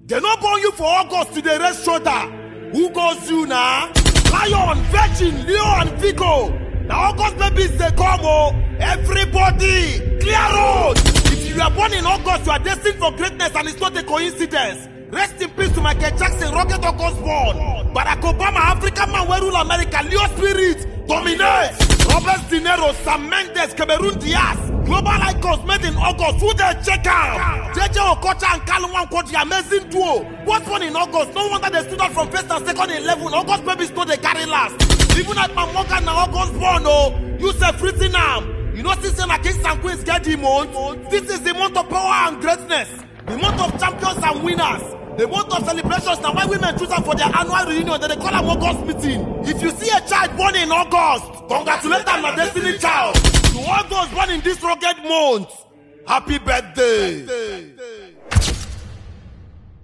They no born you for August to the rest shoulder. Who goes you now? Lion, Virgin, Leo and Vigo. Now August babies they come oh. Everybody, clear road. If you are born in August, you are destined for greatness and it's not a coincidence. Rest in peace to Michael Jackson, Rocket August born. Barack Obama, African man who rule America, Leo Spirit, dominate. Robert De Niro, Sam Mendes, Cameroon Diaz. Global icons made in August, who they check out? JJ Okocha and Kalumwan Kod, the amazing duo. What's born in August? No wonder they stood out from first and second in level. August babies know they carry last. Even at my Morgan now August born, oh, you say Fritzinam. You know, since the kings and queens get the month, this is the month of power and greatness. The month of champions and winners. The month of celebrations. Now why women choose them for their annual reunion, then they call them August meeting. If you see a child born in August, congratulate them on destiny child. To all those born in this rugged month, happy birthday.